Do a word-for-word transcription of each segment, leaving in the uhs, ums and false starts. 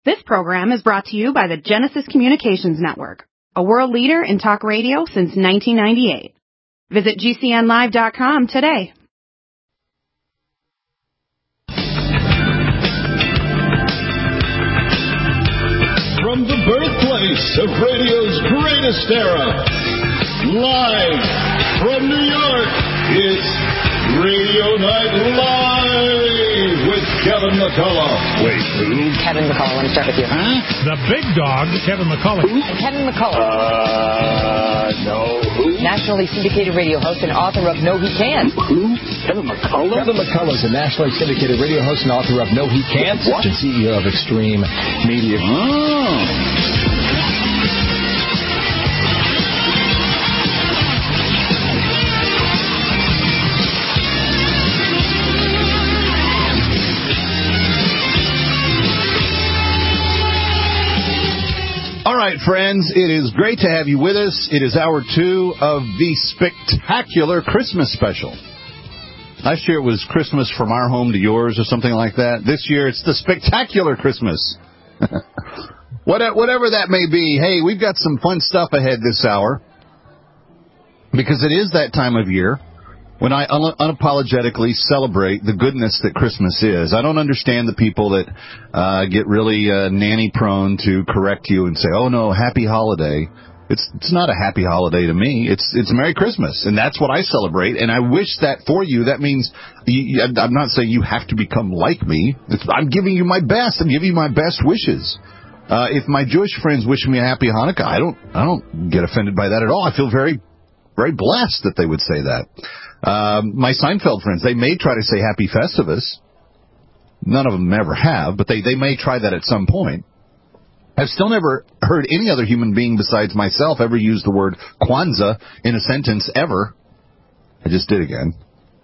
This program is brought to you by the Genesis Communications Network, a world leader in talk radio since nineteen ninety-eight. Visit G C N live dot com today. From the birthplace of radio's greatest era, live from New York, it's Radio Night Live with Kevin McCullough. Wait, who? Kevin McCullough. Let me start with you. Huh? The big dog, Kevin McCullough. Who? Kevin McCullough. Uh, no. Who? Nationally syndicated radio host and author of No He Can't. Who? Kevin McCullough? Kevin McCullough is a nationally syndicated radio host and author of No He Can't. What? And C E O of Extreme Media. Oh. All right, friends, it is great to have you with us. It is hour two of the spectacular Christmas special. Last year it was Christmas from our home to yours or something like that. This year it's the spectacular Christmas. Whatever that may be, hey, we've got some fun stuff ahead this hour because it is that time of year when I un- unapologetically celebrate the goodness that Christmas is. I don't understand the people that uh, get really uh, nanny-prone to correct you and say, oh, no, happy holiday. It's it's not a happy holiday to me. It's it's Merry Christmas, and that's what I celebrate, and I wish that for you. That means, you, I'm not saying you have to become like me. It's, I'm giving you my best. I'm giving you my best wishes. Uh, if my Jewish friends wish me a happy Hanukkah, I don't I don't get offended by that at all. I feel very, very blessed that they would say that. Um, my Seinfeld friends, they may try to say Happy Festivus. None of them ever have, but they, they may try that at some point. I've still never heard any other human being besides myself ever use the word Kwanzaa in a sentence ever. I just did again.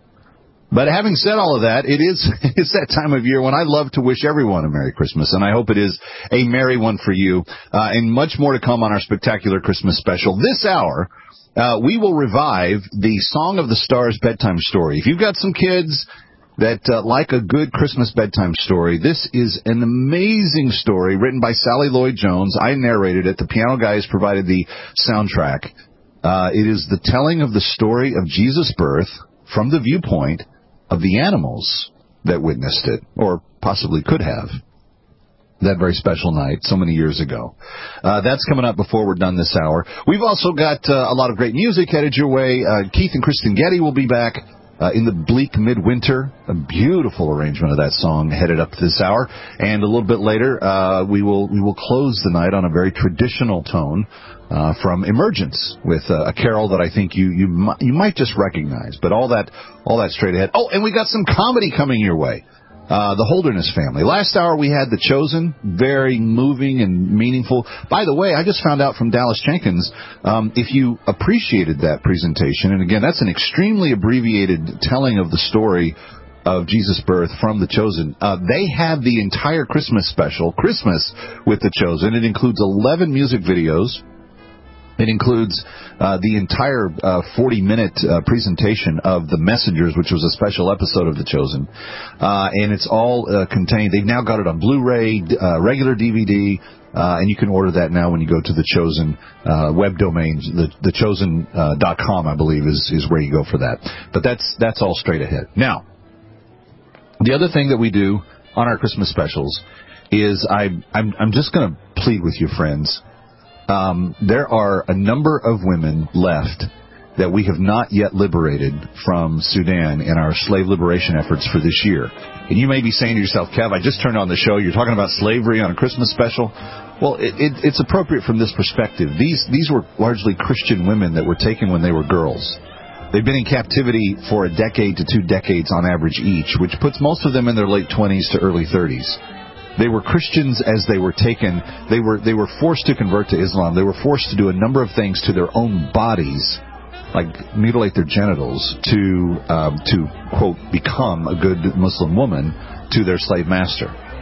But having said all of that, it is it's that time of year when I love to wish everyone a Merry Christmas, and I hope it is a merry one for you. Uh, and much more to come on our spectacular Christmas special. This hour, uh, we will revive the Song of the Stars bedtime story. If you've got some kids that uh, like a good Christmas bedtime story, this is an amazing story written by Sally Lloyd-Jones. I narrated it. The piano guys provided the soundtrack. Uh, it is the telling of the story of Jesus' birth from the viewpoint of the animals that witnessed it, or possibly could have, that very special night so many years ago. Uh, that's coming up before we're done this hour. We've also got uh, a lot of great music headed your way. Uh, Keith and Kristen Getty will be back uh, in the bleak midwinter. A beautiful arrangement of that song headed up to this hour. And a little bit later, uh, we will we will close the night on a very traditional tone uh, from Emergence with uh, a carol that I think you you might, you might just recognize. But all that all that straight ahead. Oh, and we got some comedy coming your way. Uh, the Holderness family. Last hour we had The Chosen, very moving and meaningful. By the way, I just found out from Dallas Jenkins, um, if you appreciated that presentation, and again, that's an extremely abbreviated telling of the story of Jesus' birth from The Chosen. Uh, they have the entire Christmas special, Christmas with The Chosen. It includes eleven music videos. It includes uh, the entire uh, forty-minute uh, presentation of The Messengers, which was a special episode of The Chosen. Uh, and it's all uh, contained. They've now got it on Blu-ray, uh, regular D V D, uh, and you can order that now when you go to The Chosen uh, web domain. The, the chosen dot com, I believe, is, is where you go for that. But that's that's all straight ahead. Now, the other thing that we do on our Christmas specials is I, I'm, I'm just going to plead with you, friends. Um, there are a number of women left that we have not yet liberated from Sudan in our slave liberation efforts for this year. And you may be saying to yourself, Kev, I just turned on the show. You're talking about slavery on a Christmas special. Well, it, it, it's appropriate from this perspective. These, these were largely Christian women that were taken when they were girls. They've been in captivity for a decade to two decades on average each, which puts most of them in their late twenties to early thirties. They were Christians as they were taken. They were they were forced to convert to Islam. They were forced to do a number of things to their own bodies, like mutilate their genitals, to um, to quote become a good Muslim woman to their slave master.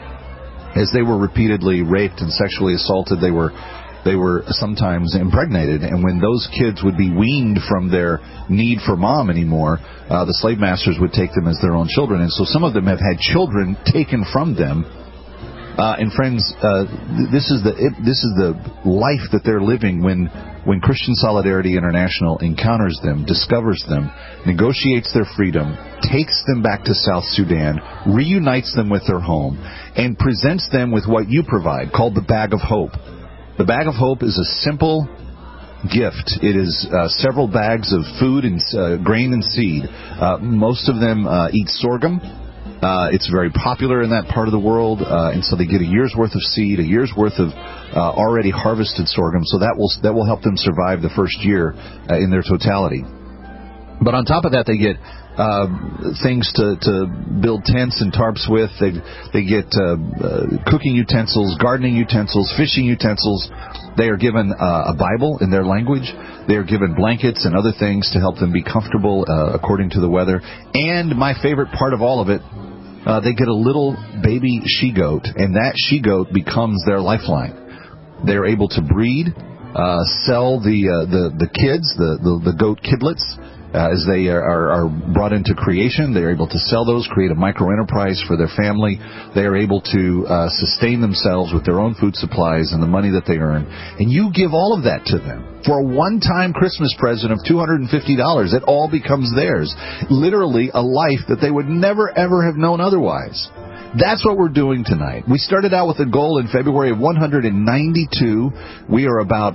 As they were repeatedly raped and sexually assaulted, they were they were sometimes impregnated. And when those kids would be weaned from their need for mom anymore, uh, the slave masters would take them as their own children. And so some of them have had children taken from them Uh, and friends, uh, this is the this is the life that they're living when when Christian Solidarity International encounters them, discovers them, negotiates their freedom, takes them back to South Sudan, reunites them with their home, and presents them with what you provide, called the Bag of Hope. The Bag of Hope is a simple gift. It is uh, several bags of food and uh, grain and seed. Uh, most of them uh, eat sorghum. Uh, it's very popular in that part of the world, uh, and so they get a year's worth of seed, a year's worth of uh, already harvested sorghum. So that will that will help them survive the first year uh, in their totality. But on top of that, they get uh, things to, to build tents and tarps with. They they get uh, uh, cooking utensils, gardening utensils, fishing utensils. They are given uh, a Bible in their language. They are given blankets and other things to help them be comfortable uh, according to the weather. And my favorite part of all of it, uh, they get a little baby she-goat, and that she-goat becomes their lifeline. They're able to breed, uh, sell the, uh, the the kids, the, the, the goat kidlets, Uh, as they are, are, are brought into creation. They are able to sell those, create a micro-enterprise for their family. They are able to uh, sustain themselves with their own food supplies and the money that they earn. And you give all of that to them. For a one-time Christmas present of two hundred fifty dollars, it all becomes theirs. Literally a life that they would never, ever have known otherwise. That's what we're doing tonight. We started out with a goal in February of one hundred ninety-two. We are about,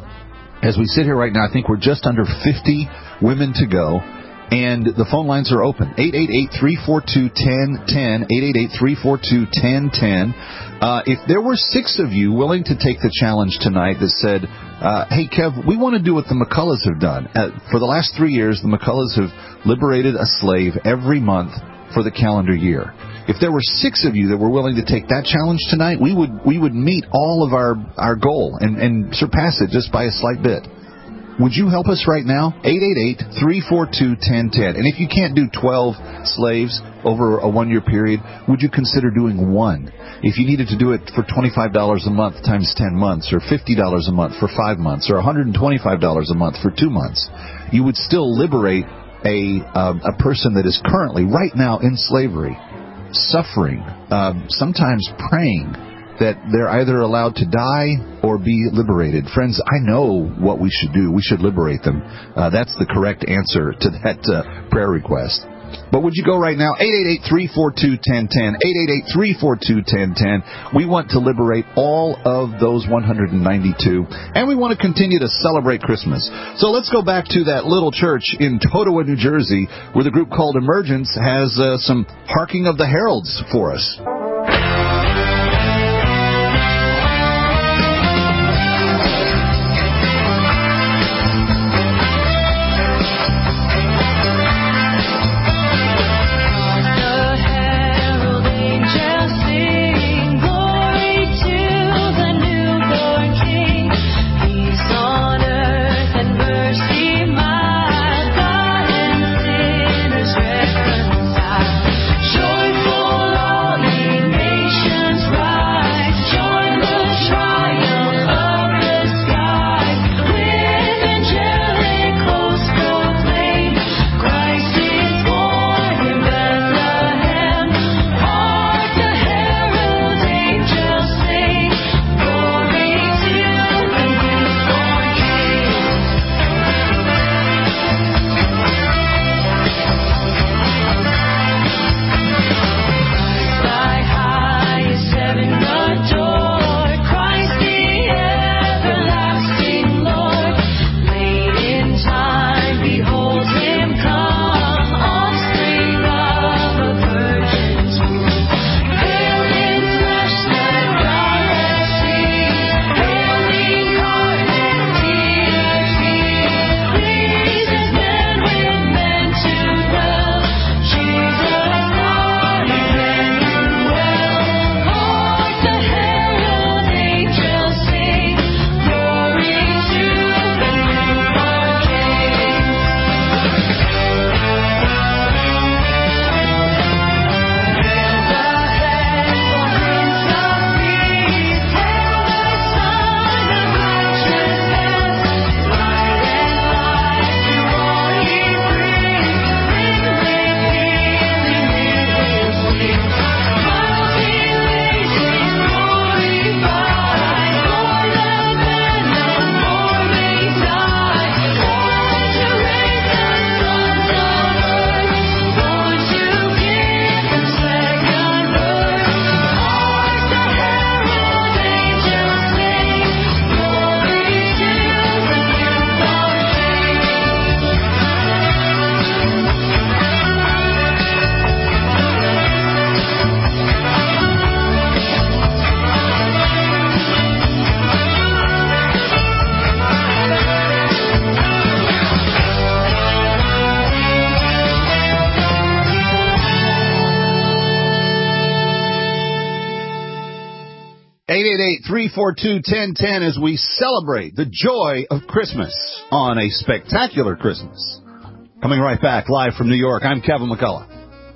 as we sit here right now, I think we're just under fifty women to go, and the phone lines are open. eight eight eight, three four two, one zero one zero, eight eight eight, three four two, one zero one zero. Uh, if there were six of you willing to take the challenge tonight that said, uh, hey, Kev, we want to do what the McCulloughs have done. Uh, for the last three years, the McCulloughs have liberated a slave every month for the calendar year. If there were six of you that were willing to take that challenge tonight, we would we would meet all of our, our goal and, and surpass it just by a slight bit. Would you help us right now? eight eight eight, three four two, one zero one zero. And if you can't do twelve slaves over a one-year period, would you consider doing one? If you needed to do it for twenty-five dollars a month times ten months, or fifty dollars a month for five months, or one hundred twenty-five dollars a month for two months, you would still liberate a, uh, a person that is currently, right now, in slavery, suffering, uh, sometimes praying that they're either allowed to die or be liberated. Friends, I know what we should do. We should liberate them. Uh, that's the correct answer to that uh, prayer request. But would you go right now? eight eight eight, three four two, one zero one zero. eight eight eight, three four two, one zero one zero. We want to liberate all of those one hundred ninety-two, and we want to continue to celebrate Christmas. So let's go back to that little church in Totowa, New Jersey, where the group called Emergence has uh, some harking of the heralds for us. Joyful all ye eight eight eight, three four two, one zero one zero as we celebrate the joy of Christmas on a spectacular Christmas. Coming right back live from New York, I'm Kevin McCullough.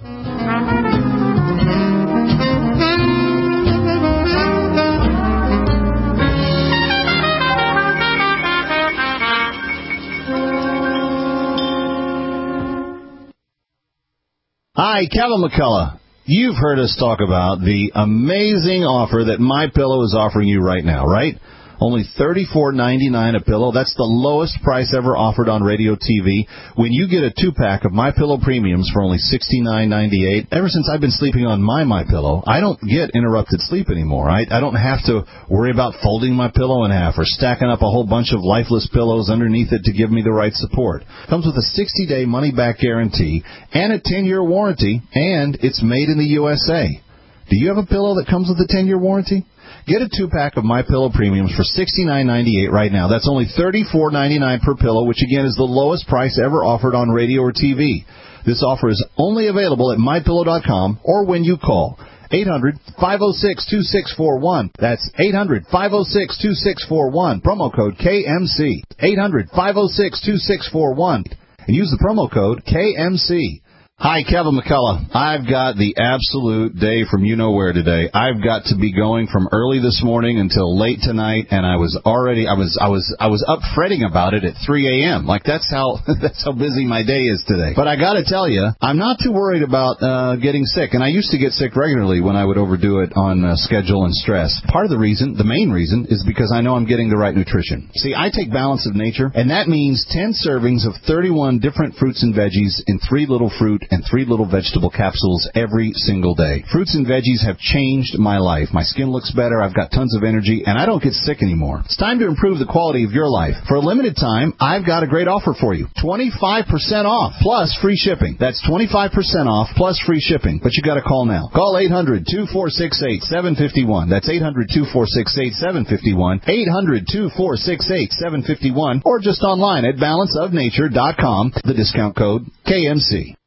Hi, Kevin McCullough. You've heard us talk about the amazing offer that MyPillow is offering you right now, right? Only thirty-four ninety-nine a pillow. That's the lowest price ever offered on radio T V. When you get a two-pack of MyPillow Premiums for only sixty-nine ninety-eight, ever since I've been sleeping on my MyPillow, I don't get interrupted sleep anymore. I, I don't have to worry about folding my pillow in half or stacking up a whole bunch of lifeless pillows underneath it to give me the right support. Comes with a sixty-day money-back guarantee and a ten-year warranty, and it's made in the U S A. Do you have a pillow that comes with a ten-year warranty? Get a two-pack of MyPillow Premiums for sixty-nine ninety-eight right now. That's only thirty-four ninety-nine per pillow, which, again, is the lowest price ever offered on radio or T V. This offer is only available at my pillow dot com or when you call eight hundred, five oh six, two six four one. That's eight hundred, five oh six, two six four one. Promo code K M C. eight hundred, five oh six, two six four one. And use the promo code K M C. Hi, Kevin McCullough. I've got the absolute day from you-know-where today. I've got to be going from early this morning until late tonight, and I was already, I was, I was, I was up fretting about it at three a.m. Like, that's how, that's how busy my day is today. But I gotta tell you, I'm not too worried about, uh, getting sick. And I used to get sick regularly when I would overdo it on uh, schedule and stress. Part of the reason, the main reason, is because I know I'm getting the right nutrition. See, I take Balance of Nature, and that means ten servings of thirty-one different fruits and veggies in three little fruit and three little vegetable capsules every single day. Fruits and veggies have changed my life. My skin looks better, I've got tons of energy, and I don't get sick anymore. It's time to improve the quality of your life. For a limited time, I've got a great offer for you. twenty-five percent off plus free shipping. That's twenty-five percent off plus free shipping. But you got to call now. Call eight hundred, two four six eight, seven five one. That's eight hundred, two four six eight, seven five one. eight hundred, two four six eight, seven five one. Or just online at balance of nature dot com. The discount code K M C.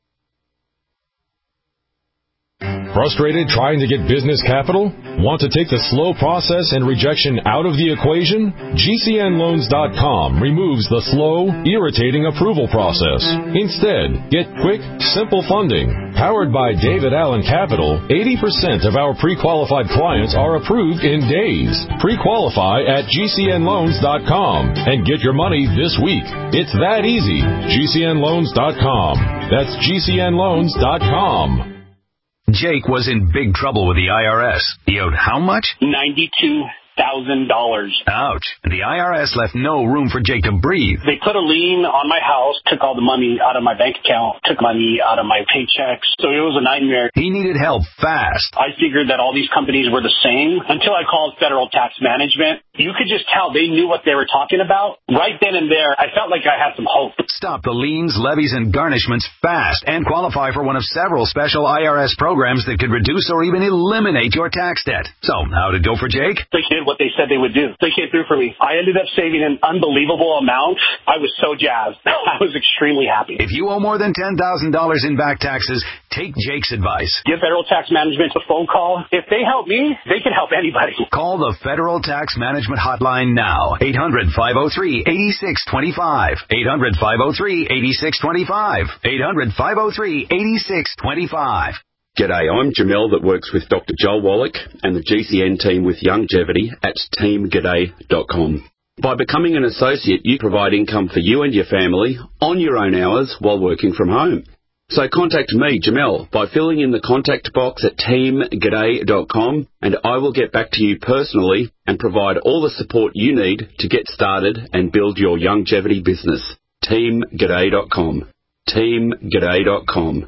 Frustrated trying to get business capital? Want to take the slow process and rejection out of the equation? G C N loans dot com removes the slow, irritating approval process. Instead, get quick, simple funding. Powered by David Allen Capital, eighty percent of our pre-qualified clients are approved in days. Pre-qualify at G C N loans dot com and get your money this week. It's that easy. G C N loans dot com. That's G C N loans dot com. Jake was in big trouble with the I R S. He owed how much? ninety-two thousand dollars. Ouch. The I R S left no room for Jake to breathe. They put a lien on my house, took all the money out of my bank account, took money out of my paychecks. So it was a nightmare. He needed help fast. I figured that all these companies were the same until I called Federal Tax Management. You could just tell they knew what they were talking about. Right then and there, I felt like I had some hope. Stop the liens, levies, and garnishments fast and qualify for one of several special I R S programs that could reduce or even eliminate your tax debt. So, how'd it go for Jake? They did what they said they would do. They came through for me. I ended up saving an unbelievable amount. I was so jazzed. I was extremely happy. If you owe more than ten thousand dollars in back taxes, take Jake's advice. Give Federal Tax Management a phone call. If they help me, they can help anybody. Call the Federal Tax Management Hotline now. eight hundred, five oh three, eight six two five. eight hundred, five oh three, eight six two five. eight hundred, five oh three, eight six two five. G'day, I'm Jamel that works with Doctor Joel Wallach and the G C N team with Longevity at team g'day dot com. By becoming an associate, you provide income for you and your family on your own hours while working from home. So contact me, Jamel, by filling in the contact box at team g'day dot com, and I will get back to you personally and provide all the support you need to get started and build your longevity business. team g'day dot com. team g'day dot com.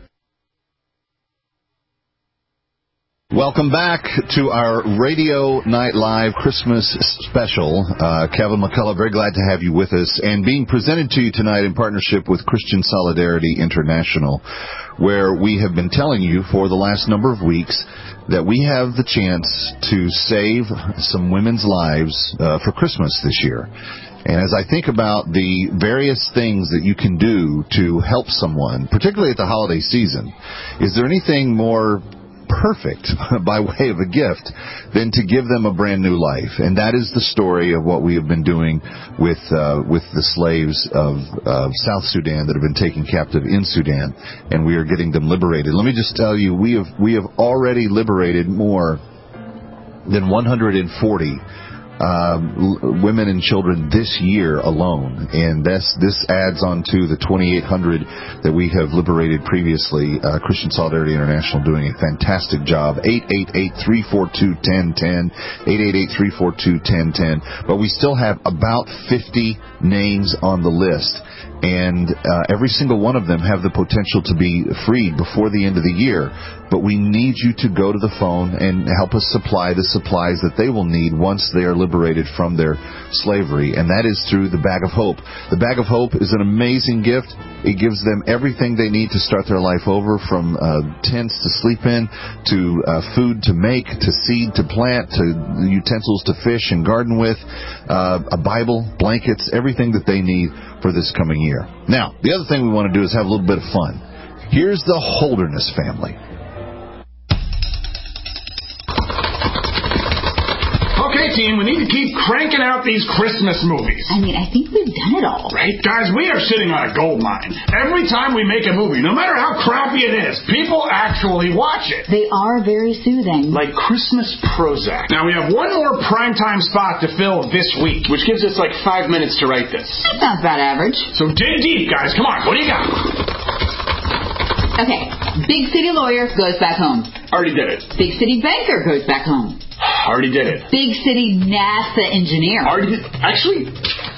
Welcome back to our Radio Night Live Christmas special. Uh, Kevin McCullough, very glad to have you with us, and being presented to you tonight in partnership with Christian Solidarity International, where we have been telling you for the last number of weeks that we have the chance to save some women's lives uh, for Christmas this year. And as I think about the various things that you can do to help someone, particularly at the holiday season, is there anything more perfect by way of a gift than to give them a brand new life. And that is the story of what we have been doing with uh, with the slaves of uh, South Sudan that have been taken captive in Sudan, and we are getting them liberated. Let me just tell you, we have we have already liberated more than one hundred forty Uh, l- women and children this year alone, and this this adds on to the twenty-eight hundred that we have liberated previously. uh, Christian Solidarity International doing a fantastic job. eight eight eight, three four two, one zero one zero, eight eight eight, three four two, one zero one zero, but we still have about fifty names on the list, and uh, every single one of them have the potential to be freed before the end of the year. But we need you to go to the phone and help us supply the supplies that they will need once they are liberated from their slavery, and that is through the Bag of Hope. The Bag of Hope is an amazing gift. It gives them everything they need to start their life over, from uh, tents to sleep in, to uh, food to make, to seed to plant, to utensils to fish and garden with, uh, a Bible, blankets, everything that they need for this coming year. Now, the other thing we want to do is have a little bit of fun. Here's the Holderness family. Okay, team, we need to keep cranking out these Christmas movies. I mean, I think we've done it all. Right? Guys, we are sitting on a gold mine. Every time we make a movie, no matter how crappy it is, people actually watch it. They are very soothing. Like Christmas Prozac. Now, we have one more primetime spot to fill this week, which gives us like five minutes to write this. That sounds about average. So dig deep, guys. Come on, what do you got? Okay, big city lawyer goes back home. Already did it. Big city banker goes back home. Already did it. Big city NASA engineer. Already did. Actually,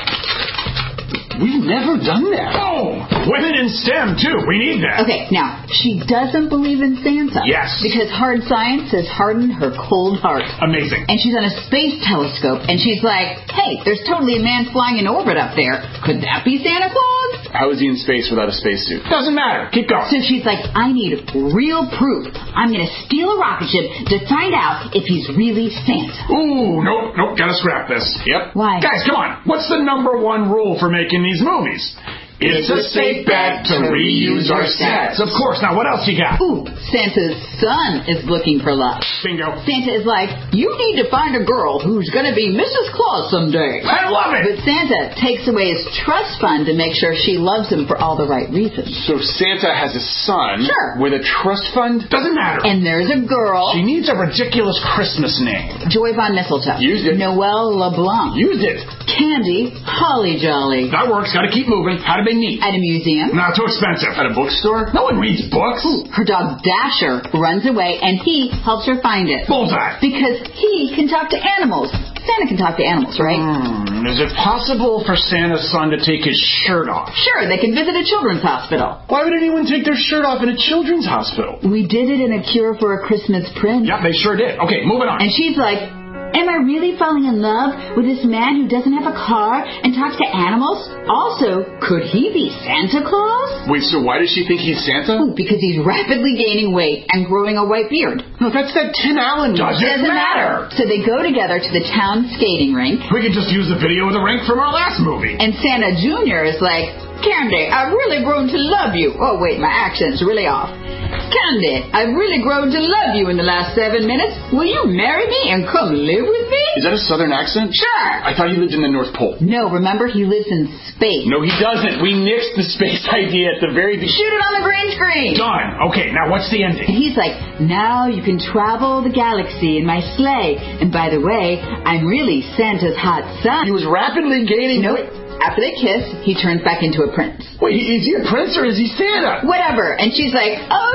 we've never done that. Oh, women in STEM, too. We need that. Okay, now, she doesn't believe in Santa. Yes. Because hard science has hardened her cold heart. Amazing. And she's on a space telescope, and she's like, hey, there's totally a man flying in orbit up there. Could that be Santa Claus? How is he in space without a spacesuit? Doesn't matter. Keep going. So she's like, I need real proof. I'm going to steal a rocket ship to find out if he's really Santa. Ooh, nope, nope, gotta scrap this. Yep. Why? Guys, come on. What's the number one rule for making these movies? It's a safe bet to reuse our sets. Of course. Now, what else you got? Ooh, Santa's son is looking for love. Bingo. Santa is like, you need to find a girl who's going to be Missus Claus someday. I love it. But Santa takes away his trust fund to make sure she loves him for all the right reasons. So Santa has a son Sure. with a trust fund? Doesn't matter. And there's a girl. She needs a ridiculous Christmas name. Joy Von Mistletoe. Used it. Noelle LeBlanc. Used it. Candy Holly Jolly. That works. Gotta keep moving. How do they meet? At a museum. Not too expensive. At a bookstore? No one reads books. Ooh, her dog Dasher runs away, and he helps her find it. Bullseye. Because he can talk to animals. Santa can talk to animals, right? Hmm. Is it possible for Santa's son to take his shirt off? Sure, they can visit a children's hospital. Why would anyone take their shirt off in a children's hospital? We did it in A Cure for a Christmas Prince. Yep, they sure did. Okay, moving on. And she's like, am I really falling in love with this man who doesn't have a car and talks to animals? Also, could he be Santa Claus? Wait, so why does she think he's Santa? Ooh, because he's rapidly gaining weight and growing a white beard. No, that's that Tim Allen. Doesn't, Doesn't matter. So they go together to the town skating rink. We can just use the video of the rink from our last movie. And Santa Junior is like, Candy, I've really grown to love you. Oh, wait, my accent's really off. Candy, I've really grown to love you in the last seven minutes. Will you marry me and come live with me? Is that a southern accent? Sure. I thought he lived in the North Pole. No, remember, he lives in space. No, he doesn't. We nixed the space idea at the very beginning. Shoot it on the green screen. Done. Okay, now what's the ending? And he's like, now you can travel the galaxy in my sleigh. And by the way, I'm really Santa's hot son. He was rapidly gaining Nope. weight. After they kiss, he turns back into a prince. Wait, is he a prince or is he Santa? Whatever. And she's like, oh,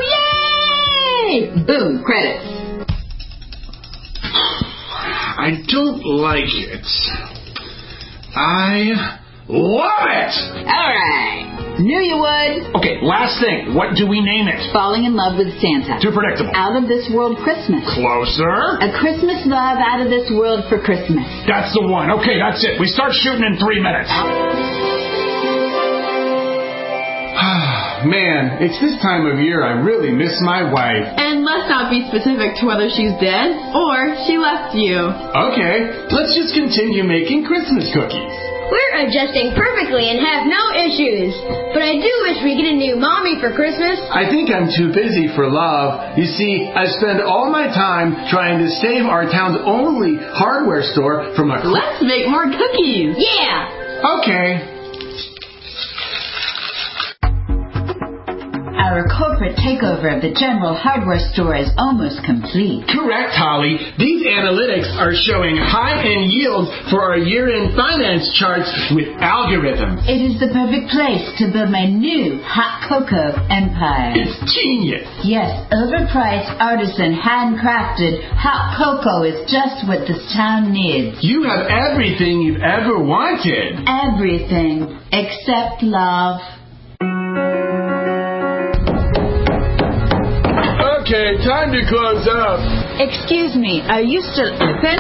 yay! Boom, credits. I don't like it. I love it! All right. Knew you would. Okay, last thing. What do we name it? Falling in love with Santa. Too predictable. Out of this world Christmas. Closer. A Christmas love out of this world for Christmas. That's the one. Okay, that's it. We start shooting in three minutes. Man, it's this time of year I really miss my wife. And let's not be specific to whether she's dead or she left you. Okay, let's just continue making Christmas cookies. We're adjusting perfectly and have no issues. But I do wish we get a new mommy for Christmas. I think I'm too busy for love. You see, I spend all my time trying to save our town's only hardware store from a... Let's make more cookies. Yeah. Okay. Our corporate takeover of the General Hardware Store is almost complete. Correct, Holly. These analytics are showing high-end yields for our year-end finance charts with algorithms. It is the perfect place to build my new hot cocoa empire. It's genius. Yes, overpriced, artisan, handcrafted hot cocoa is just what this town needs. You have everything you've ever wanted. Everything except love. Okay, time to close up. Excuse me, are you still open?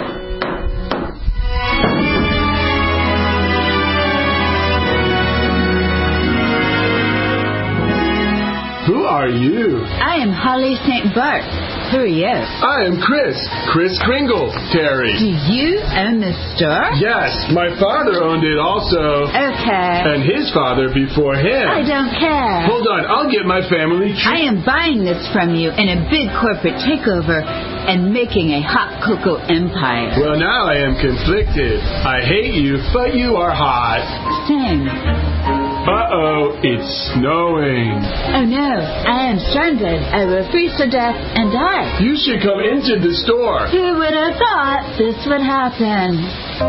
Who are you? I am Holly Saint Bart. Who are you? I am Chris. Chris Kringle. Terry. Do you own this store? Yes, my father owned it also. Okay. And his father before him. I don't care. Hold on, I'll get my family tree. I am buying this from you in a big corporate takeover and making a hot cocoa empire. Well, now I am conflicted. I hate you, but you are hot. Same. Uh-oh, it's snowing. Oh no, I am stranded. I will freeze to death and die. You should come into the store. Who would have thought this would happen?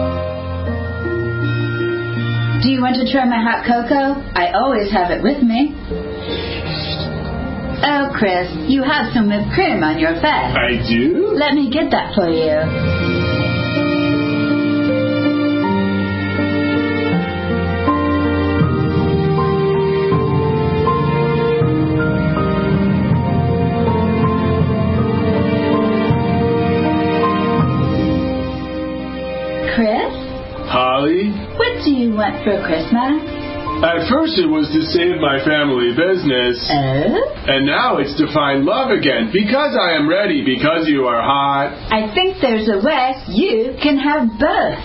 Do you want to try my hot cocoa? I always have it with me. Oh, Chris, you have some whipped cream on your face. I do? Let me get that for you. Holly? What do you want for Christmas? At first it was to save my family business. Oh? And now it's to find love again. Because I am ready. Because you are hot. I think there's a way you can have both.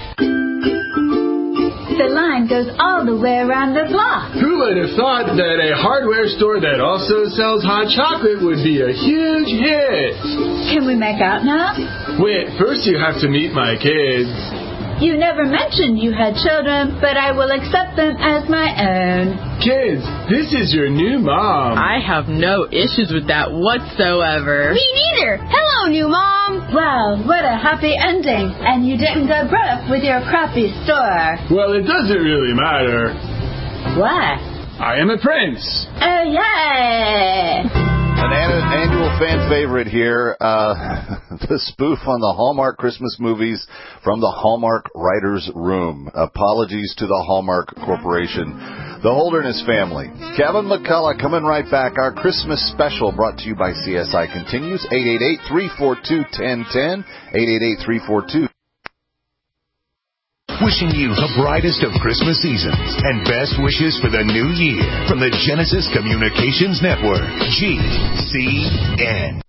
The line goes all the way around the block. Who would have thought that a hardware store that also sells hot chocolate would be a huge hit? Can we make out now? Wait, first you have to meet my kids. You never mentioned you had children, but I will accept them as my own. Kids, this is your new mom. I have no issues with that whatsoever. Me neither. Hello, new mom. Wow, what a happy ending. And you didn't go broke with your crappy store. Well, it doesn't really matter. Why? I am a prince. Oh, yay! An annual fan favorite here, uh, the spoof on the Hallmark Christmas movies from the Hallmark Writers' Room. Apologies to the Hallmark Corporation. The Holderness family. Kevin McCullough coming right back. Our Christmas special brought to you by C S I continues. eight eight eight, three four two, one zero one zero. eight eight eight, three four two. Wishing you the brightest of Christmas seasons and best wishes for the new year from the Genesis Communications Network, G C N.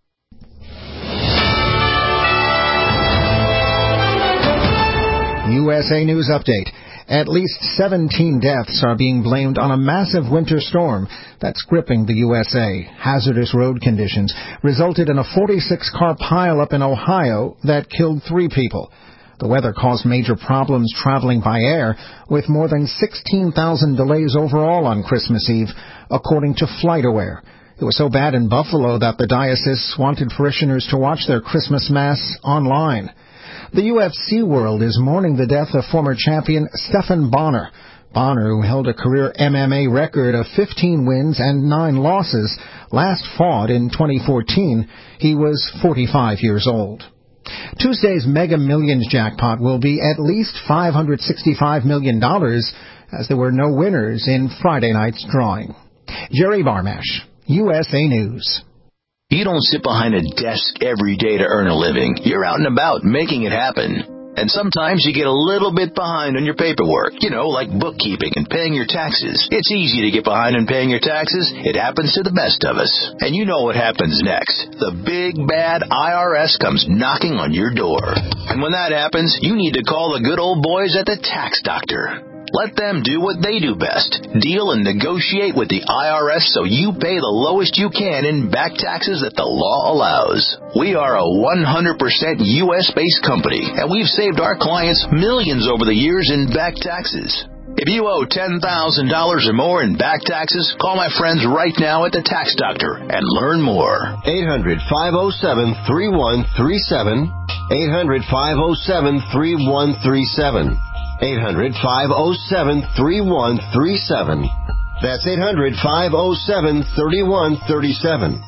U S A News Update. At least seventeen deaths are being blamed on a massive winter storm that's gripping the U S A. Hazardous road conditions resulted in a forty-six car pileup in Ohio that killed three people. The weather caused major problems traveling by air, with more than sixteen thousand delays overall on Christmas Eve, according to FlightAware. It was so bad in Buffalo that the diocese wanted parishioners to watch their Christmas Mass online. The U F C world is mourning the death of former champion Stephan Bonnar. Bonnar, who held a career M M A record of fifteen wins and nine losses, last fought in twenty fourteen. He was forty-five years old. Tuesday's Mega Millions jackpot will be at least five hundred sixty-five million dollars, as there were no winners in Friday night's drawing. Jerry Barmash, U S A News. You don't sit behind a desk every day to earn a living. You're out and about making it happen. And sometimes you get a little bit behind on your paperwork, you know, like bookkeeping and paying your taxes. It's easy to get behind on paying your taxes. It happens to the best of us. And you know what happens next. The big, bad I R S comes knocking on your door. And when that happens, you need to call the good old boys at the Tax Doctor. Let them do what they do best. Deal and negotiate with the I R S so you pay the lowest you can in back taxes that the law allows. We are a one hundred percent U S-based company, and we've saved our clients millions over the years in back taxes. If you owe ten thousand dollars or more in back taxes, call my friends right now at the Tax Doctor and learn more. eight hundred, five oh seven, three one three seven. eight hundred, five oh seven, three one three seven. eight hundred, five oh seven, three one three seven. That's eight hundred, five oh seven, three one three seven.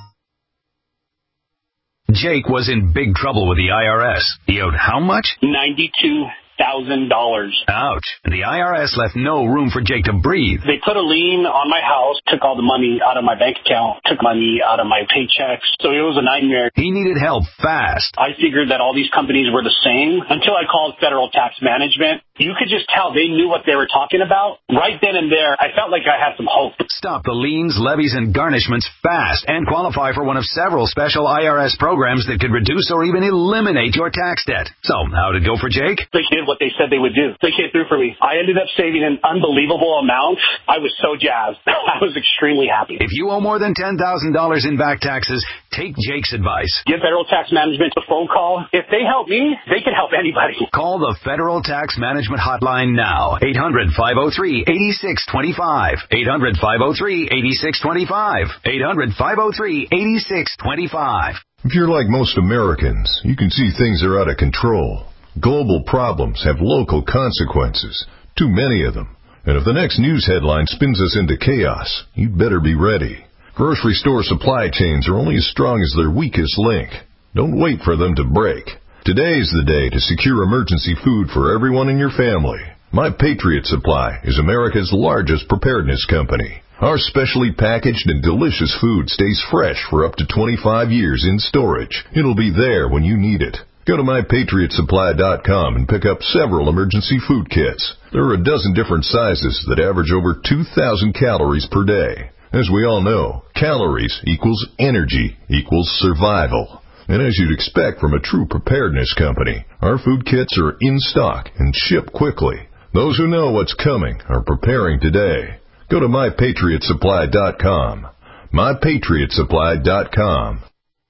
Jake was in big trouble with the I R S. He owed how much? ninety-two thousand dollars. Ouch. And the I R S left no room for Jake to breathe. They put a lien on my house, took all the money out of my bank account, took money out of my paychecks. So it was a nightmare. He needed help fast. I figured that all these companies were the same until I called Federal Tax Management. You could just tell they knew what they were talking about. Right then and there, I felt like I had some hope. Stop the liens, levies, and garnishments fast and qualify for one of several special I R S programs that could reduce or even eliminate your tax debt. So, how'd it go for Jake? They did what they said they would do. They came through for me. I ended up saving an unbelievable amount. I was so jazzed. I was extremely happy. If you owe more than ten thousand dollars in back taxes, take Jake's advice. Give Federal Tax Management a phone call. If they help me, they can help anybody. Call the Federal Tax Management Hotline now. eight hundred, five oh three, eight six two five. eight hundred, five oh three, eight six two five. eight hundred, five oh three, eight six two five. If you're like most Americans, you can see things are out of control. Global problems have local consequences, too many of them. And if the next news headline spins us into chaos, you'd better be ready. Grocery store supply chains are only as strong as their weakest link. Don't wait for them to break. Today's the day to secure emergency food for everyone in your family. My Patriot Supply is America's largest preparedness company. Our specially packaged and delicious food stays fresh for up to twenty-five years in storage. It'll be there when you need it. Go to my patriot supply dot com and pick up several emergency food kits. There are a dozen different sizes that average over two thousand calories per day. As we all know, calories equals energy equals survival. And as you'd expect from a true preparedness company, our food kits are in stock and ship quickly. Those who know what's coming are preparing today. Go to my patriot supply dot com. my patriot supply dot com.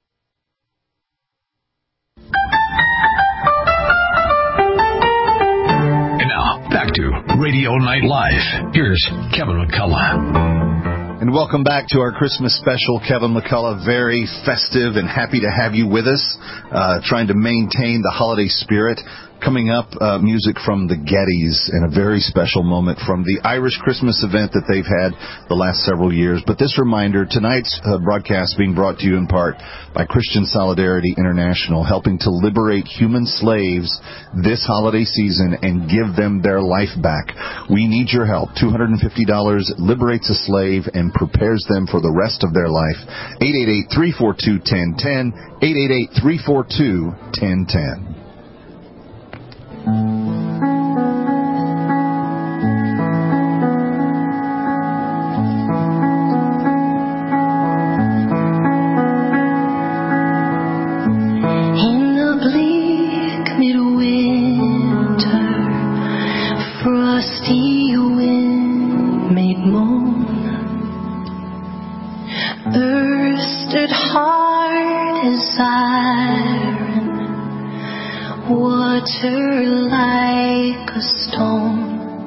And now, back to Radio Night Live. Here's Kevin McCullough. And welcome back to our Christmas special. Kevin McCullough, very festive and happy to have you with us, uh, trying to maintain the holiday spirit. Coming up, uh, music from the Gettys and a very special moment from the Irish Christmas event that they've had the last several years. But this reminder, tonight's uh, broadcast being brought to you in part by Christian Solidarity International, helping to liberate human slaves this holiday season and give them their life back. We need your help. two hundred fifty dollars liberates a slave and prepares them for the rest of their life. eight eight eight, three four two, one zero one zero. eight eight eight, three four two, one zero one zero. In the bleak midwinter, frosty wind made moan. Earth stood hard as iron, water like a stone.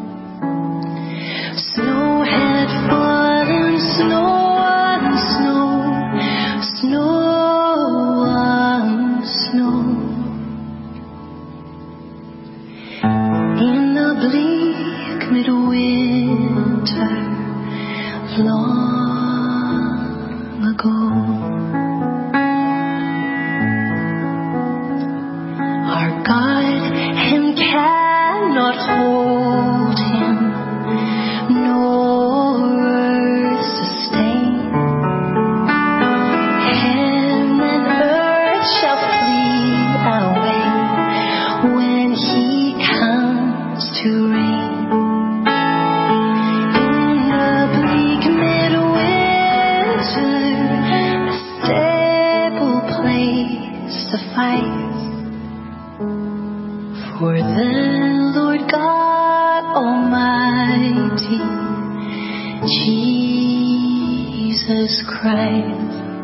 Snow had fallen, snow on snow, snow on snow. In the bleak midwinter, long ago. Our God, him cannot hold him, nor earth sustain. Heaven and earth shall flee away when he For the Lord God Almighty, Jesus Christ.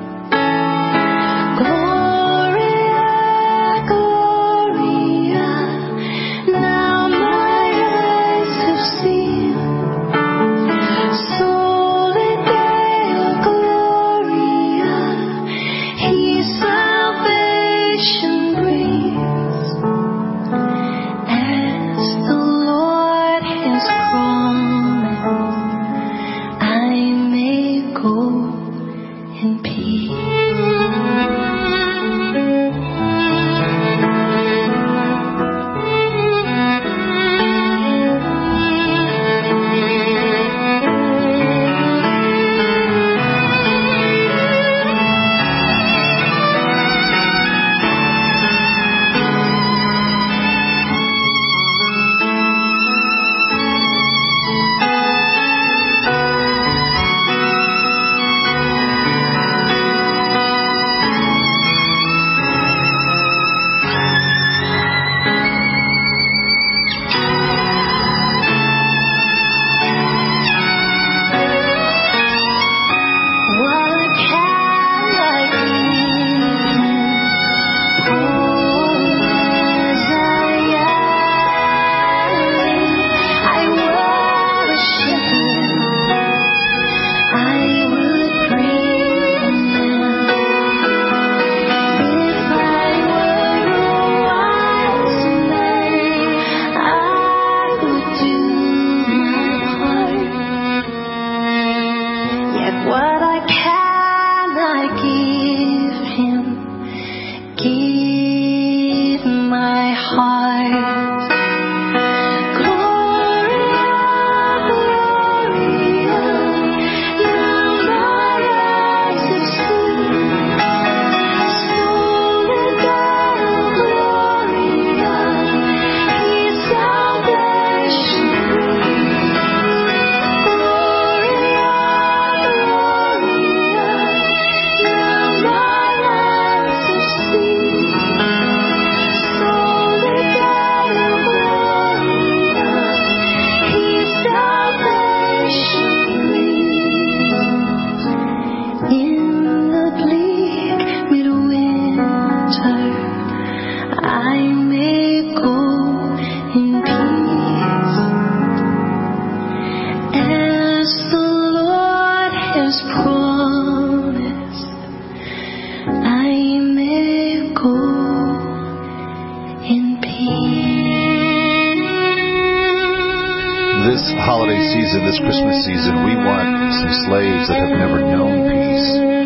This Christmas season, we want some slaves that have never known peace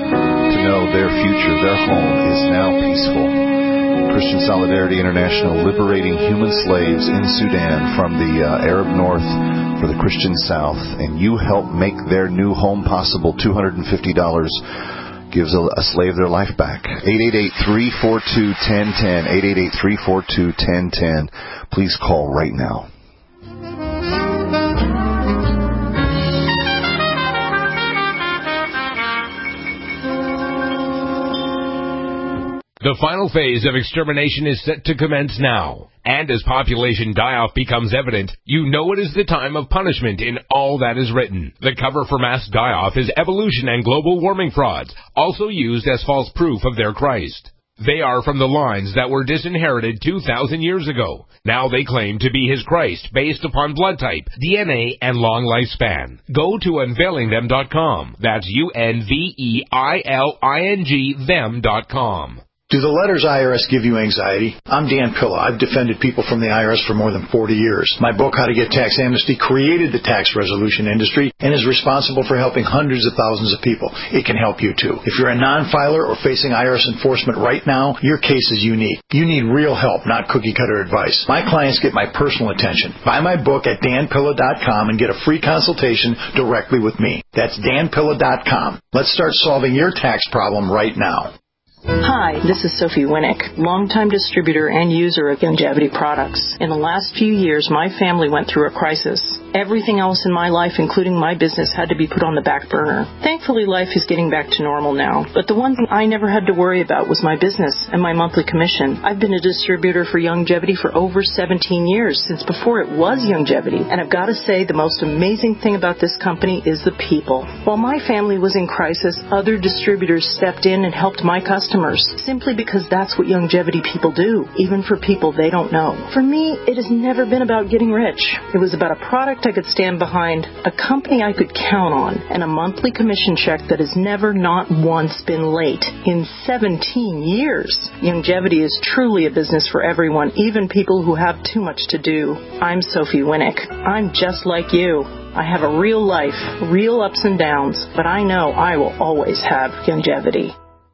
to know their future, their home is now peaceful. Christian Solidarity International, liberating human slaves in Sudan from the uh, Arab North for the Christian South, and you help make their new home possible. two hundred fifty dollars gives a, a slave their life back. eight eight eight, three four two, one zero one zero, eight eight eight, three four two, one zero one zero. Please call right now. The final phase of extermination is set to commence now. And as population die-off becomes evident, you know it is the time of punishment in all that is written. The cover for mass die-off is evolution and global warming frauds, also used as false proof of their Christ. They are from the lines that were disinherited two thousand years ago. Now they claim to be his Christ based upon blood type, D N A, and long lifespan. Go to unveiling them dot com. That's U N V E I L I N G them dot com. Do the letters I R S give you anxiety? I'm Dan Pilla. I've defended people from the I R S for more than forty years. My book, How to Get Tax Amnesty, created the tax resolution industry and is responsible for helping hundreds of thousands of people. It can help you, too. If you're a non-filer or facing I R S enforcement right now, your case is unique. You need real help, not cookie-cutter advice. My clients get my personal attention. Buy my book at dan pilla dot com and get a free consultation directly with me. That's dan pilla dot com. Let's start solving your tax problem right now. Hi, this is Sophie Winnick, longtime distributor and user of Longevity products. In the last few years, my family went through a crisis. Everything else in my life, including my business, had to be put on the back burner. Thankfully, life is getting back to normal now. But the one thing I never had to worry about was my business and my monthly commission. I've been a distributor for Youngevity for over seventeen years, since before it was Youngevity. And I've got to say, the most amazing thing about this company is the people. While my family was in crisis, other distributors stepped in and helped my customers, simply because that's what Youngevity people do, even for people they don't know. For me, it has never been about getting rich. It was about a product I could stand behind, a company I could count on, and a monthly commission check that has never not once been late in seventeen years. Youngevity is truly a business for everyone, even people who have too much to do. I'm Sophie Winnick. I'm just like you. I have a real life, real ups and downs, but I know I will always have Youngevity.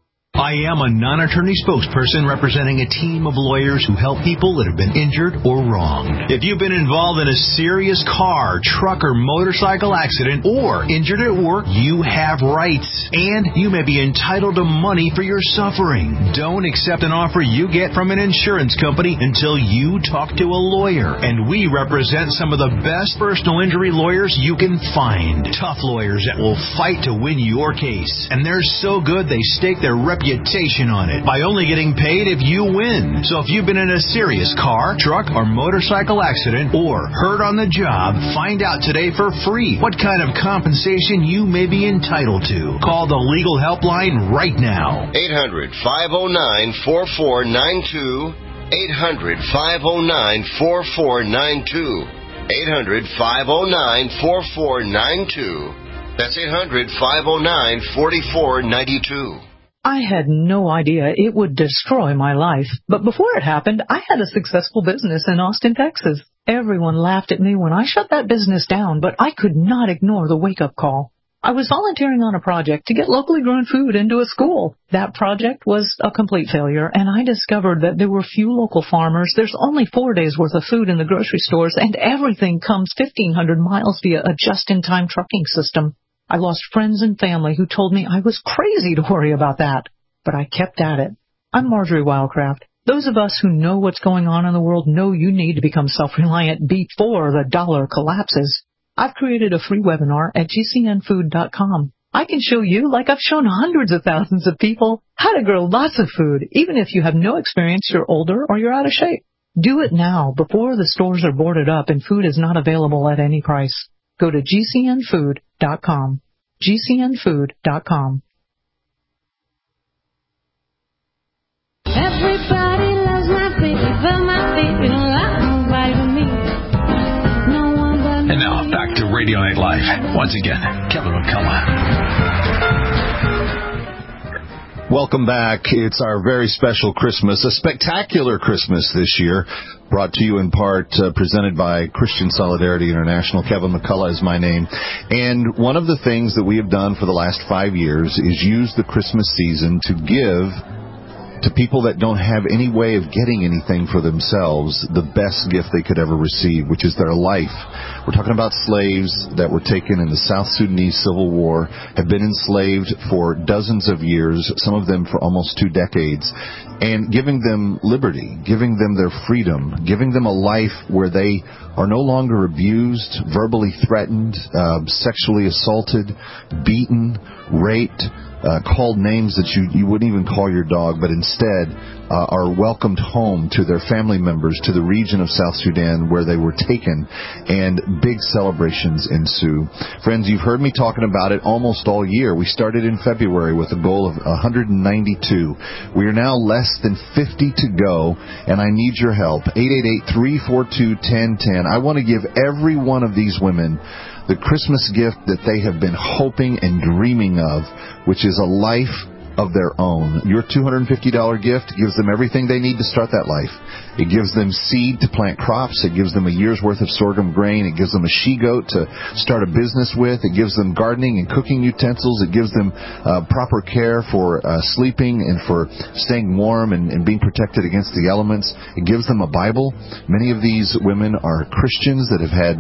I am a non-attorney spokesperson representing a team of lawyers who help people that have been injured or wronged. If you've been involved in a serious car, truck, or motorcycle accident or injured at work, you have rights, and you may be entitled to money for your suffering. Don't accept an offer you get from an insurance company until you talk to a lawyer, and we represent some of the best personal injury lawyers you can find. Tough lawyers that will fight to win your case, and they're so good they stake their reputation reputation on it by only getting paid if you win. So if you've been in a serious car, truck, or motorcycle accident or hurt on the job, find out today for free what kind of compensation you may be entitled to. Call the legal helpline right now. eight hundred, five oh nine, four four nine two. eight hundred, five oh nine, four four nine two. eight hundred, five oh nine, four four nine two. That's eight hundred, five oh nine, four four nine two. I had no idea it would destroy my life, but before it happened, I had a successful business in Austin, Texas. Everyone laughed at me when I shut that business down, but I could not ignore the wake-up call. I was volunteering on a project to get locally grown food into a school. That project was a complete failure, and I discovered that there were few local farmers. There's only four days' worth of food in the grocery stores, and everything comes fifteen hundred miles via a just-in-time trucking system. I lost friends and family who told me I was crazy to worry about that, but I kept at it. I'm Marjorie Wildcraft. Those of us who know what's going on in the world know you need to become self-reliant before the dollar collapses. I've created a free webinar at G C N food dot com. I can show you, like I've shown hundreds of thousands of people, how to grow lots of food, even if you have no experience, you're older, or you're out of shape. Do it now, before the stores are boarded up and food is not available at any price. Go to G C N food dot com. G C N food dot com. Everybody loves my baby, but my baby don't like nobody but me. No one but me. And now, back to Radio Night Live. Once again, Kevin McCullough. Welcome back. It's our very special Christmas, a spectacular Christmas this year, brought to you in part, uh, presented by Christian Solidarity International. Kevin McCullough is my name. And one of the things that we have done for the last five years is use the Christmas season to give to people that don't have any way of getting anything for themselves the best gift they could ever receive, which is their life. We're talking about slaves that were taken in the South Sudanese Civil War, have been enslaved for dozens of years, some of them for almost two decades, and giving them liberty, giving them their freedom, giving them a life where they are no longer abused, verbally threatened, uh, sexually assaulted, beaten, raped, Uh, called names that you, you wouldn't even call your dog, but instead uh, are welcomed home to their family members, to the region of South Sudan where they were taken, and big celebrations ensue. Friends, you've heard me talking about it almost all year. We started in February with a goal of one hundred ninety-two. We are now less than fifty to go, and I need your help. eight eight eight, three four two, one zero one zero. I want to give every one of these women the Christmas gift that they have been hoping and dreaming of, which is a life of their own. Your two hundred fifty dollars gift gives them everything they need to start that life. It gives them seed to plant crops. It gives them a year's worth of sorghum grain. It gives them a she-goat to start a business with. It gives them gardening and cooking utensils. It gives them uh, proper care for uh, sleeping and for staying warm and, and being protected against the elements. It gives them a Bible. Many of these women are Christians that have had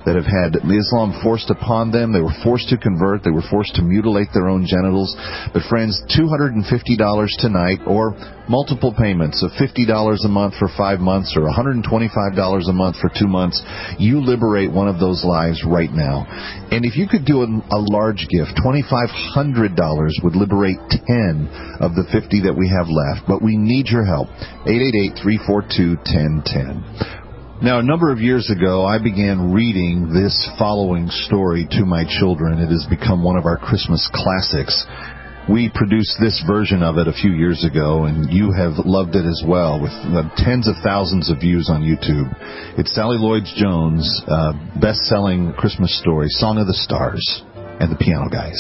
that have had Islam forced upon them. They were forced to convert. They were forced to mutilate their own genitals. But friends, two hundred fifty dollars tonight, or multiple payments of fifty dollars a month for five months or one hundred twenty-five dollars a month for two months, you liberate one of those lives right now. And if you could do a, a large gift, twenty-five hundred dollars would liberate ten of the fifty that we have left. But we need your help. eight eight eight, three four two, one zero one zero. Now, a number of years ago, I began reading this following story to my children. It has become one of our Christmas classics. We produced this version of it a few years ago, and you have loved it as well, with uh, tens of thousands of views on YouTube. It's Sally Lloyd-Jones' uh, best-selling Christmas story, Song of the Stars and the Piano Guys.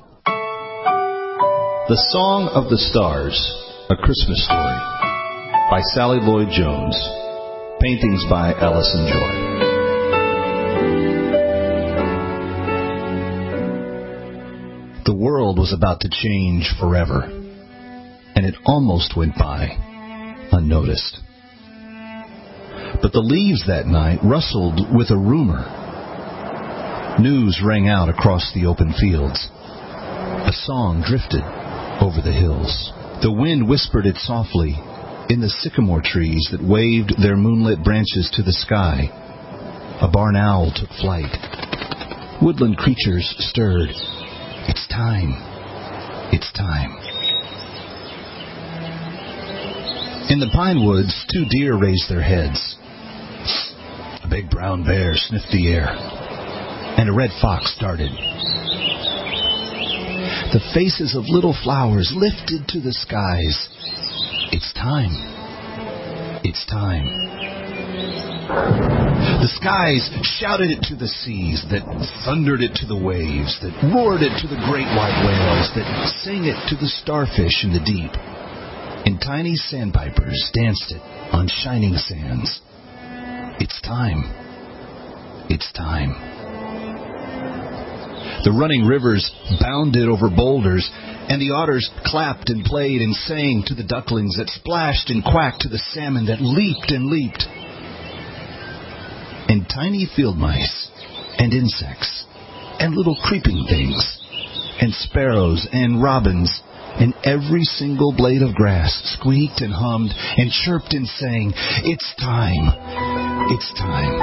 The Song of the Stars, A Christmas Story, by Sally Lloyd-Jones. Paintings by Ellison Joy. The world was about to change forever, and it almost went by unnoticed. But the leaves that night rustled with a rumor. News rang out across the open fields. A song drifted over the hills. The wind whispered it softly in the sycamore trees that waved their moonlit branches to the sky. A barn owl took flight. Woodland creatures stirred. It's time. It's time. In the pine woods, two deer raised their heads. A big brown bear sniffed the air, and a red fox darted. The faces of little flowers lifted to the skies. It's time. It's time. The skies shouted it to the seas, that thundered it to the waves, that roared it to the great white whales, that sang it to the starfish in the deep. And tiny sandpipers danced it on shining sands. It's time. It's time. The running rivers bounded over boulders, and the otters clapped and played and sang to the ducklings that splashed and quacked to the salmon that leaped and leaped. And tiny field mice and insects and little creeping things and sparrows and robins and every single blade of grass squeaked and hummed and chirped and sang, "It's time. It's time."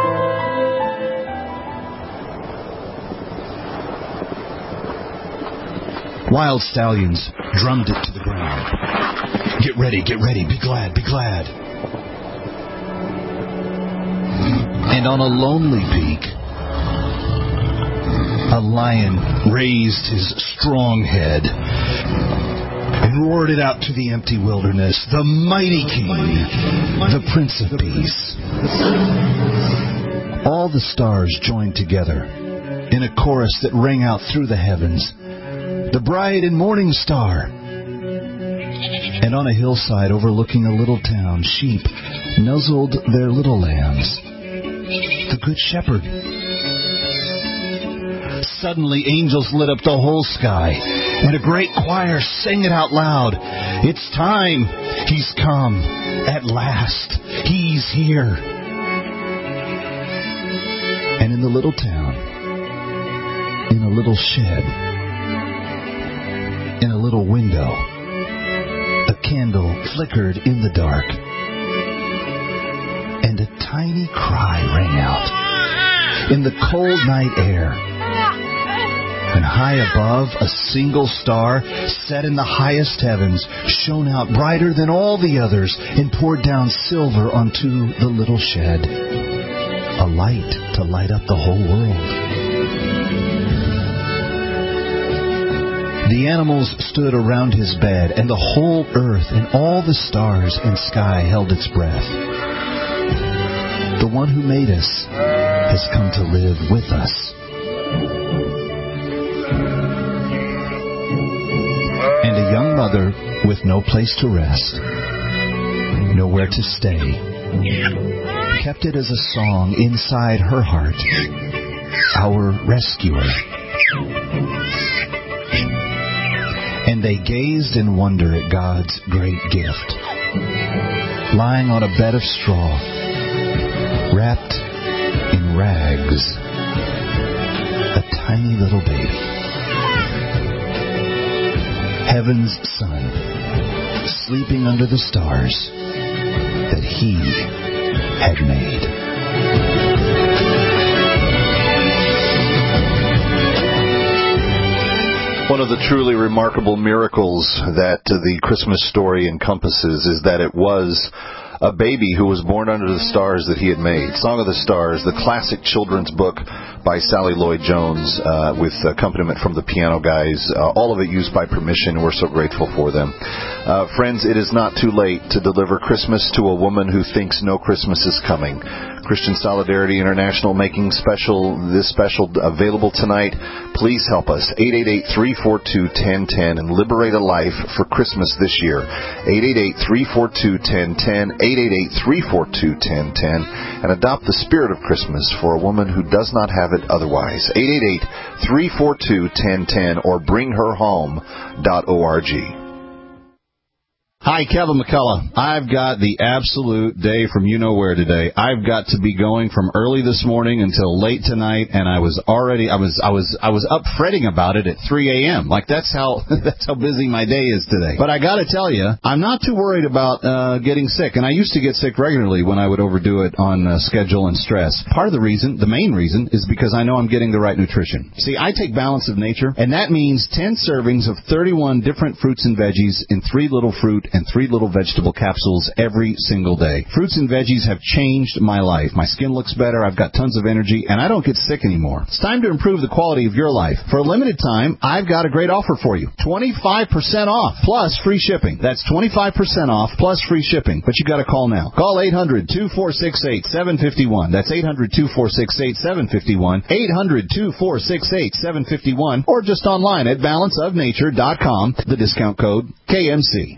Wild stallions drummed it to the ground. Get ready, get ready, be glad, be glad. And on a lonely peak, a lion raised his strong head and roared it out to the empty wilderness, the mighty king, the Prince of Peace. All the stars joined together in a chorus that rang out through the heavens. The bright and morning star. And on a hillside overlooking a little town, sheep nuzzled their little lambs. The Good Shepherd. Suddenly, angels lit up the whole sky, and a great choir sang it out loud. It's time. He's come. At last. He's here. And in the little town, in a little shed, in a little window, a candle flickered in the dark, and a tiny cry rang out in the cold night air. And high above, a single star, set in the highest heavens, shone out brighter than all the others and poured down silver onto the little shed, a light to light up the whole world. The animals stood around his bed, and the whole earth and all the stars and sky held its breath. The one who made us has come to live with us. And a young mother with no place to rest, nowhere to stay, kept it as a song inside her heart, our rescuer. And they gazed in wonder at God's great gift, lying on a bed of straw, wrapped in rags, a tiny little baby. Heaven's son, sleeping under the stars that he had made. One of the truly remarkable miracles that uh, the Christmas story encompasses is that it was a baby who was born under the stars that he had made. Song of the Stars, the classic children's book by Sally Lloyd-Jones, uh, with accompaniment from the Piano Guys, uh, all of it used by permission. We're so grateful for them. Uh, friends, it is not too late to deliver Christmas to a woman who thinks no Christmas is coming. Christian Solidarity International making special this special available tonight. Please help us. eight eight eight, three four two, one zero one zero and liberate a life for Christmas this year. eight eight eight, three four two, one zero one zero, eight eight eight, three four two, one zero one zero, and adopt the spirit of Christmas for a woman who does not have it otherwise. eight eight eight, three four two, one zero one zero or bring her home dot org. Hi, Kevin McCullough. I've got the absolute day from you-know-where today. I've got to be going from early this morning until late tonight, and I was already, I was, I was, I was up fretting about it at three a.m. Like, that's how, that's how busy my day is today. But I gotta tell you, I'm not too worried about, uh, getting sick, and I used to get sick regularly when I would overdo it on uh, schedule and stress. Part of the reason, the main reason, is because I know I'm getting the right nutrition. See, I take Balance of Nature, and that means ten servings of thirty-one different fruits and veggies in three little fruit and three little vegetable capsules every single day. Fruits and veggies have changed my life. My skin looks better, I've got tons of energy, and I don't get sick anymore. It's time to improve the quality of your life. For a limited time, I've got a great offer for you. twenty-five percent off, plus free shipping. That's twenty-five percent off, plus free shipping. But you gotta call now. Call eight hundred, two four six eight, seven five one. That's eight hundred, two four six eight, seven five one. eight hundred, two four six eight, seven five one. Or just online at balance of nature dot com. The discount code K M C.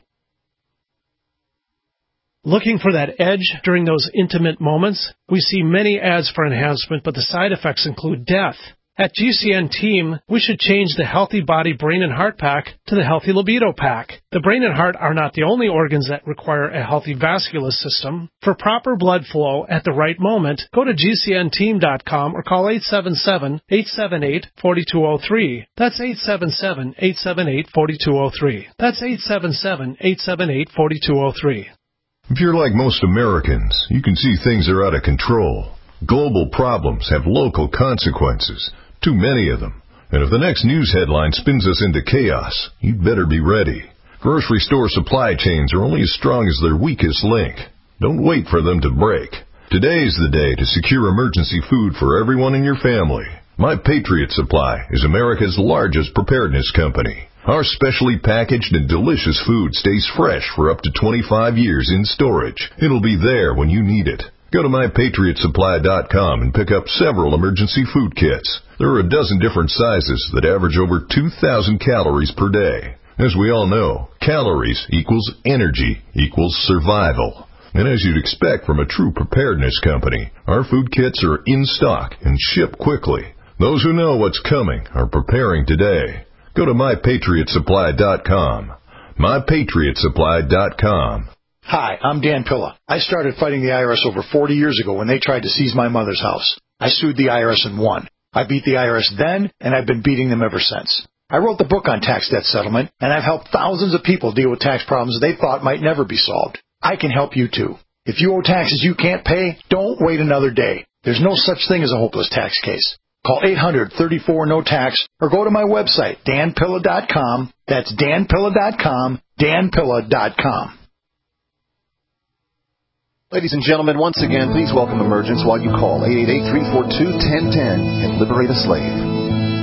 Looking for that edge during those intimate moments? We see many ads for enhancement, but the side effects include death. At G C N Team, we should change the Healthy Body Brain and Heart Pack to the Healthy Libido Pack. The brain and heart are not the only organs that require a healthy vascular system. For proper blood flow at the right moment, go to G C N team dot com or call eight seven seven, eight seven eight, four two zero three. That's eight seven seven, eight seven eight, four two zero three. That's eight seven seven, eight seven eight, four two zero three. If you're like most Americans, you can see things are out of control. Global problems have local consequences, too many of them. And if the next news headline spins us into chaos, you'd better be ready. Grocery store supply chains are only as strong as their weakest link. Don't wait for them to break. Today's the day to secure emergency food for everyone in your family. My Patriot Supply is America's largest preparedness company. Our specially packaged and delicious food stays fresh for up to twenty-five years in storage. It'll be there when you need it. Go to my patriot supply dot com and pick up several emergency food kits. There are a dozen different sizes that average over two thousand calories per day. As we all know, calories equals energy equals survival. And as you'd expect from a true preparedness company, our food kits are in stock and ship quickly. Those who know what's coming are preparing today. Go to my patriot supply dot com. my patriot supply dot com. Hi, I'm Dan Pilla. I started fighting the I R S over forty years ago when they tried to seize my mother's house. I sued the I R S and won. I beat the I R S then, and I've been beating them ever since. I wrote the book on tax debt settlement, and I've helped thousands of people deal with tax problems they thought might never be solved. I can help you too. If you owe taxes you can't pay, don't wait another day. There's no such thing as a hopeless tax case. Call eight hundred, thirty-four, no tax or go to my website, dan pilla dot com. That's dan pilla dot com, dan pilla dot com. Ladies and gentlemen, once again, please welcome Emergence while you call eight eight eight, three four two, one zero one zero and liberate a slave.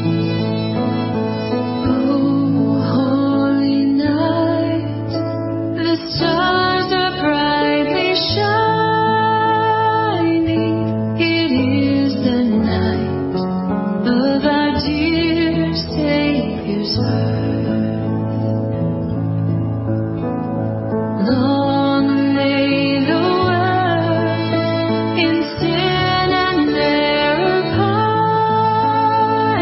Stars are brightly shining. It is the night of our dear Savior's birth. Long lay the world in sin and error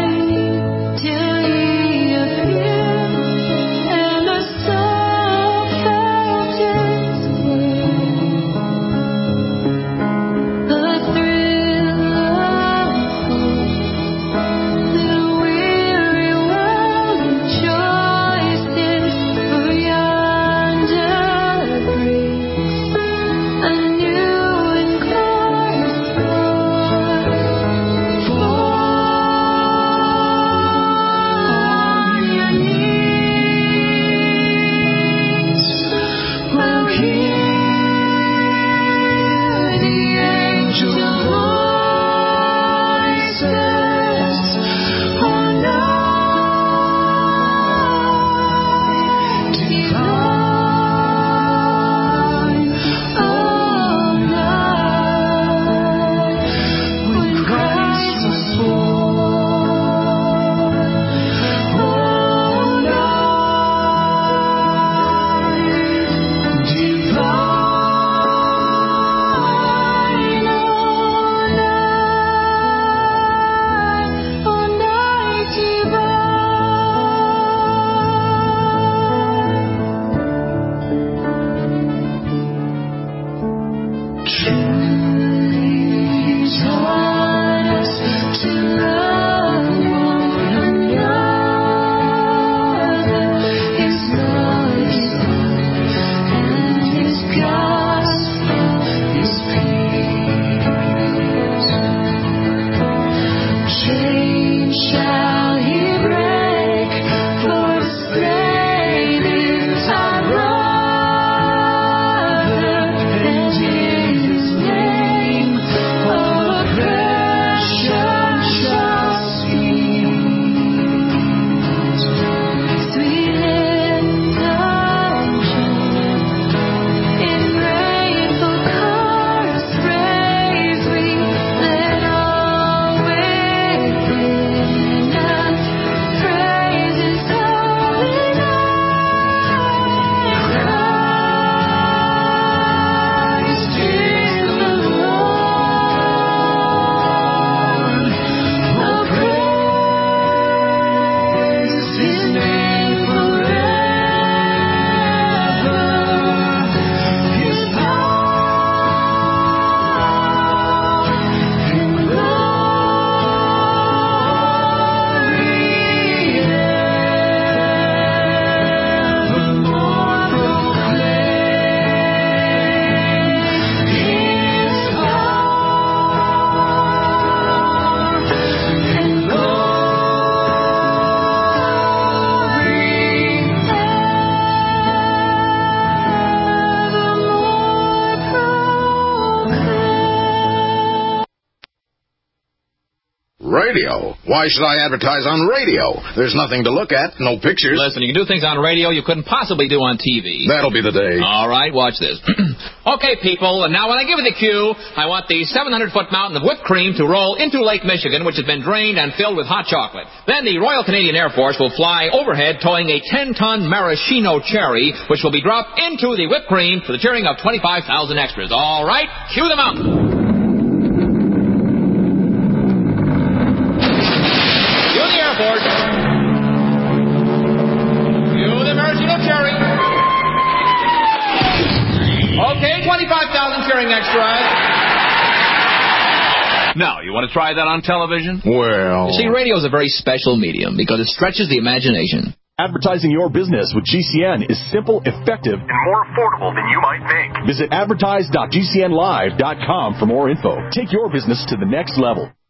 Radio? Why should I advertise on radio? There's nothing to look at, no pictures. Listen, you can do things on radio you couldn't possibly do on T V. That'll be the day. All right, watch this. Okay, people, now when I give you the cue, I want the seven hundred foot mountain of whipped cream to roll into Lake Michigan, which has been drained and filled with hot chocolate. Then the Royal Canadian Air Force will fly overhead towing a ten ton maraschino cherry, which will be dropped into the whipped cream for the cheering of twenty-five thousand extras. All right, cue the mountain. Okay, twenty-five thousand cheering extras. Now, you want to try that on television? Well... You see, radio is a very special medium because it stretches the imagination. Advertising your business with G C N is simple, effective, and more affordable than you might think. Visit advertise dot g c n live dot com for more info. Take your business to the next level.